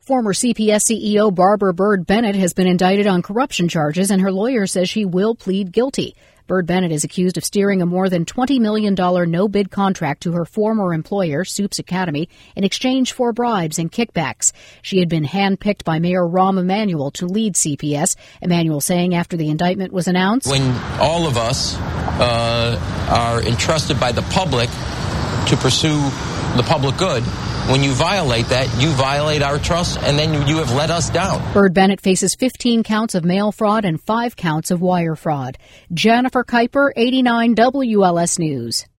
Former CPS CEO Barbara Bird Bennett has been indicted on corruption charges, and her lawyer says she will plead guilty. Bird Bennett is accused of steering a more than $20 million no-bid contract to her former employer, Soups Academy, in exchange for bribes and kickbacks. She had been handpicked by Mayor Rahm Emanuel to lead CPS, Emanuel saying after the indictment was announced, "When all of us are entrusted by the public to pursue the public good, when you violate that, you violate our trust, and then you have let us down." Bird Bennett faces 15 counts of mail fraud and 5 counts of wire fraud. Jennifer Kuiper, 89 WLS News.